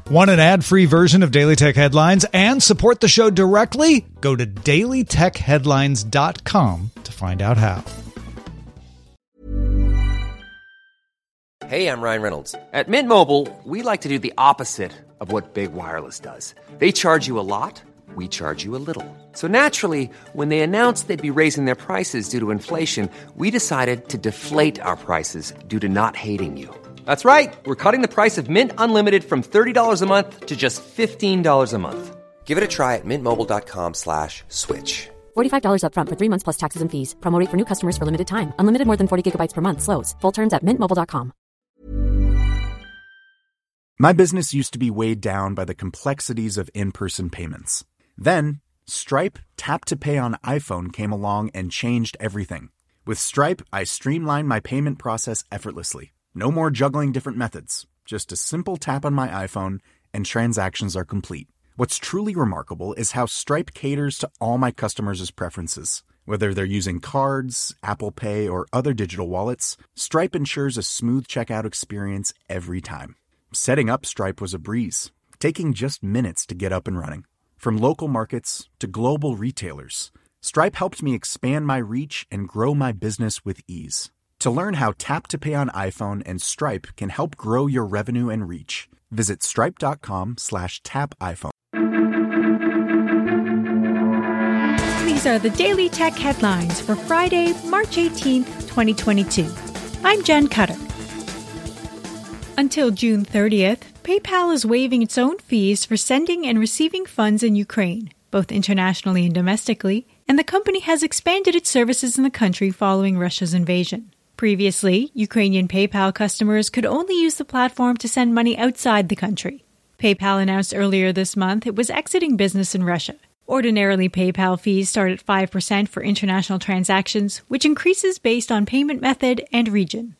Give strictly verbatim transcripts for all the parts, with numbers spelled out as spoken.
Want an ad-free version of Daily Tech Headlines and support the show directly? Go to daily tech headlines dot com to find out how. Hey, I'm Ryan Reynolds. At Mint Mobile, we like to do the opposite of what Big Wireless does. They charge you a lot, we charge you a little. So naturally, when they announced they'd be raising their prices due to inflation, we decided to deflate our prices due to not hating you. That's right. We're cutting the price of Mint Unlimited from thirty dollars a month to just fifteen dollars a month. Give it a try at mintmobile.com slash switch. forty-five dollars up front for three months plus taxes and fees. Promo rate for new customers for limited time. Unlimited more than forty gigabytes per month. Slows full terms at mint mobile dot com. My business used to be weighed down by the complexities of in-person payments. Then, Stripe Tap to Pay on iPhone came along and changed everything. With Stripe, I streamlined my payment process effortlessly. No more juggling different methods. Just a simple tap on my iPhone and transactions are complete. What's truly remarkable is how Stripe caters to all my customers' preferences. Whether they're using cards, Apple Pay, or other digital wallets, Stripe ensures a smooth checkout experience every time. Setting up Stripe was a breeze, taking just minutes to get up and running. From local markets to global retailers, Stripe helped me expand my reach and grow my business with ease. To learn how Tap to Pay on iPhone and Stripe can help grow your revenue and reach, visit stripe.com slash tap iPhone. These are the Daily Tech Headlines for Friday, March eighteenth, twenty twenty-two. I'm Jen Cutter. Until June thirtieth, PayPal is waiving its own fees for sending and receiving funds in Ukraine, both internationally and domestically, and the company has expanded its services in the country following Russia's invasion. Previously, Ukrainian PayPal customers could only use the platform to send money outside the country. PayPal announced earlier this month it was exiting business in Russia. Ordinarily, PayPal fees start at five percent for international transactions, which increases based on payment method and region.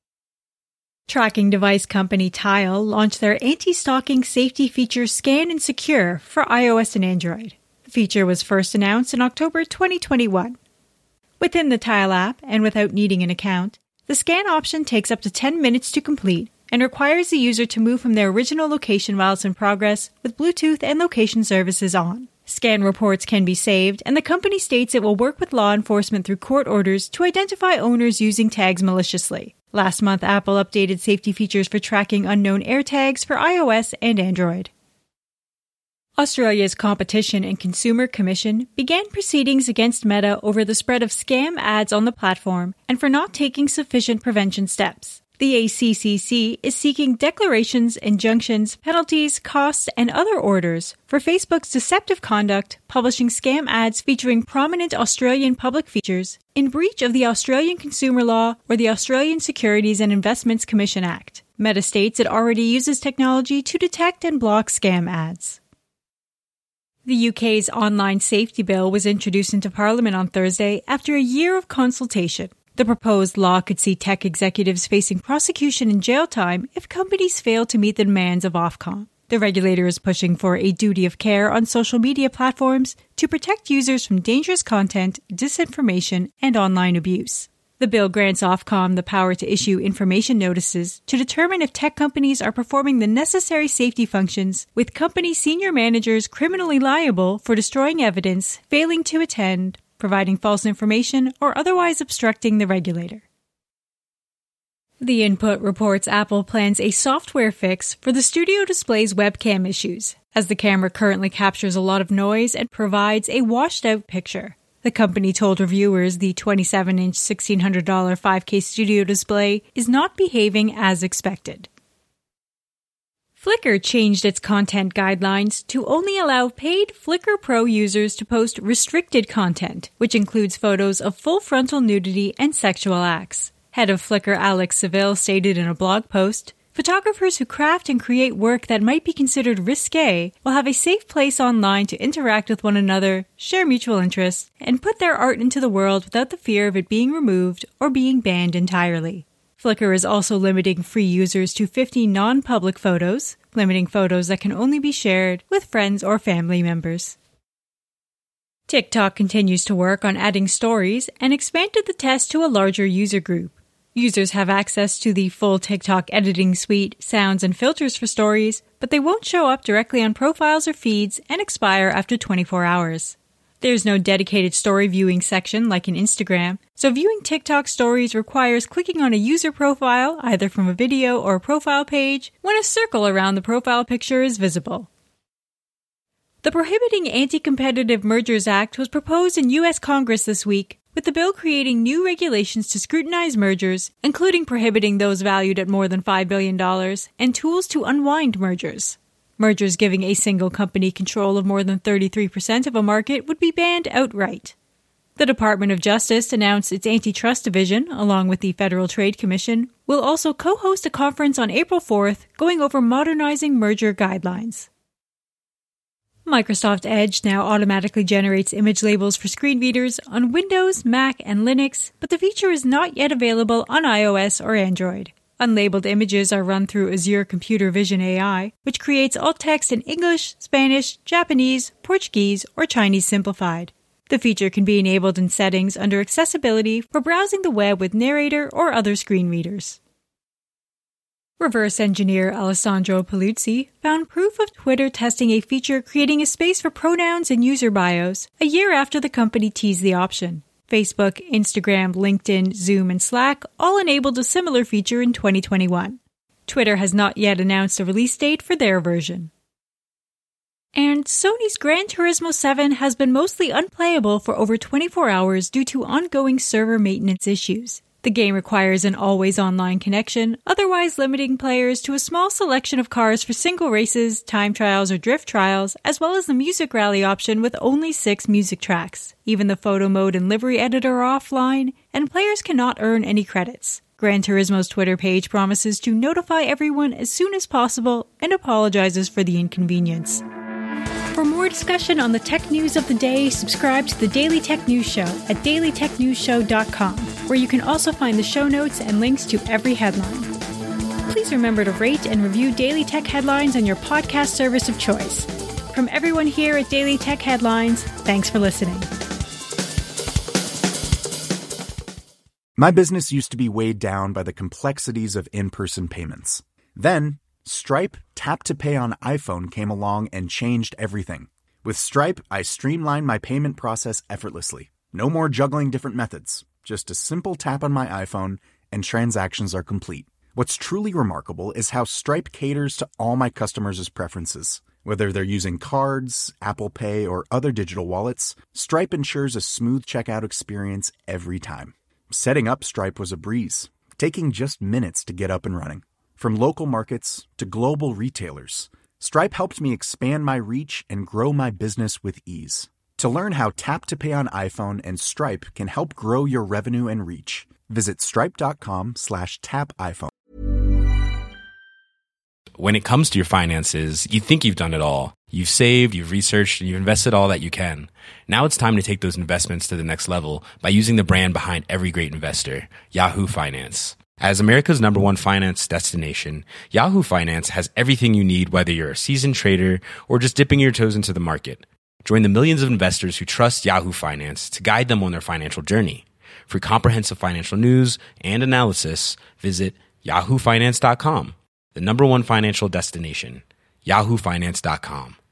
Tracking device company Tile launched their anti-stalking safety feature Scan and Secure for iOS and Android. The feature was first announced in October twenty twenty-one. Within the Tile app, and without needing an account, the scan option takes up to ten minutes to complete and requires the user to move from their original location while it's in progress with Bluetooth and location services on. Scan reports can be saved, and the company states it will work with law enforcement through court orders to identify owners using tags maliciously. Last month, Apple updated safety features for tracking unknown AirTags for iOS and Android. Australia's Competition and Consumer Commission began proceedings against Meta over the spread of scam ads on the platform and for not taking sufficient prevention steps. The A C C C is seeking declarations, injunctions, penalties, costs, and other orders for Facebook's deceptive conduct, publishing scam ads featuring prominent Australian public features in breach of the Australian Consumer Law or the Australian Securities and Investments Commission Act. Meta states it already uses technology to detect and block scam ads. The U K's online safety bill was introduced into Parliament on Thursday after a year of consultation. The proposed law could see tech executives facing prosecution and jail time if companies fail to meet the demands of Ofcom. The regulator is pushing for a duty of care on social media platforms to protect users from dangerous content, disinformation, and online abuse. The bill grants Ofcom the power to issue information notices to determine if tech companies are performing the necessary safety functions, with company senior managers criminally liable for destroying evidence, failing to attend, providing false information, or otherwise obstructing the regulator. The Input reports Apple plans a software fix for the Studio Display's webcam issues, as the camera currently captures a lot of noise and provides a washed-out picture. The company told reviewers the twenty-seven inch sixteen hundred dollars five K Studio Display is not behaving as expected. Flickr changed its content guidelines to only allow paid Flickr Pro users to post restricted content, which includes photos of full frontal nudity and sexual acts. Head of Flickr Alex Seville stated in a blog post, "Photographers who craft and create work that might be considered risque will have a safe place online to interact with one another, share mutual interests, and put their art into the world without the fear of it being removed or being banned entirely." Flickr is also limiting free users to fifty non-public photos, limiting photos that can only be shared with friends or family members. TikTok continues to work on adding stories and expanded the test to a larger user group. Users have access to the full TikTok editing suite, sounds, and filters for stories, but they won't show up directly on profiles or feeds and expire after twenty-four hours. There's no dedicated story viewing section like in Instagram, so viewing TikTok stories requires clicking on a user profile, either from a video or a profile page, when a circle around the profile picture is visible. The Prohibiting Anti-Competitive Mergers Act was proposed in U S Congress this week, with the bill creating new regulations to scrutinize mergers, including prohibiting those valued at more than five billion dollars, and tools to unwind mergers. Mergers giving a single company control of more than thirty-three percent of a market would be banned outright. The Department of Justice announced its antitrust division, along with the Federal Trade Commission, will also co-host a conference on April fourth going over modernizing merger guidelines. Microsoft Edge now automatically generates image labels for screen readers on Windows, Mac, and Linux, but the feature is not yet available on iOS or Android. Unlabeled images are run through Azure Computer Vision A I, which creates alt text in English, Spanish, Japanese, Portuguese, or Chinese simplified. The feature can be enabled in settings under Accessibility for browsing the web with Narrator or other screen readers. Reverse engineer Alessandro Paluzzi found proof of Twitter testing a feature creating a space for pronouns in user bios a year after the company teased the option. Facebook, Instagram, LinkedIn, Zoom, and Slack all enabled a similar feature in twenty twenty-one. Twitter has not yet announced a release date for their version. And Sony's Gran Turismo seven has been mostly unplayable for over twenty-four hours due to ongoing server maintenance issues. The game requires an always online connection, otherwise limiting players to a small selection of cars for single races, time trials, or drift trials, as well as the music rally option with only six music tracks. Even the photo mode and livery editor are offline, and players cannot earn any credits. Gran Turismo's Twitter page promises to notify everyone as soon as possible and apologizes for the inconvenience. For more discussion on the tech news of the day, subscribe to the Daily Tech News Show at daily tech news show dot com, where you can also find the show notes and links to every headline. Please remember to rate and review Daily Tech Headlines on your podcast service of choice. From everyone here at Daily Tech Headlines, thanks for listening. My business used to be weighed down by the complexities of in-person payments. Then, Stripe Tap to Pay on iPhone came along and changed everything. With Stripe, I streamlined my payment process effortlessly. No more juggling different methods. Just a simple tap on my iPhone and transactions are complete. What's truly remarkable is how Stripe caters to all my customers' preferences. Whether they're using cards, Apple Pay, or other digital wallets, Stripe ensures a smooth checkout experience every time. Setting up Stripe was a breeze, taking just minutes to get up and running. From local markets to global retailers, Stripe helped me expand my reach and grow my business with ease. To learn how Tap to Pay on iPhone and Stripe can help grow your revenue and reach, visit stripe.com slash tap iPhone. When it comes to your finances, you think you've done it all. You've saved, you've researched, and you've invested all that you can. Now it's time to take those investments to the next level by using the brand behind every great investor, Yahoo Finance. As America's number one finance destination, Yahoo Finance has everything you need, whether you're a seasoned trader or just dipping your toes into the market. Join the millions of investors who trust Yahoo Finance to guide them on their financial journey. For comprehensive financial news and analysis, visit yahoo finance dot com, the number one financial destination, yahoo finance dot com.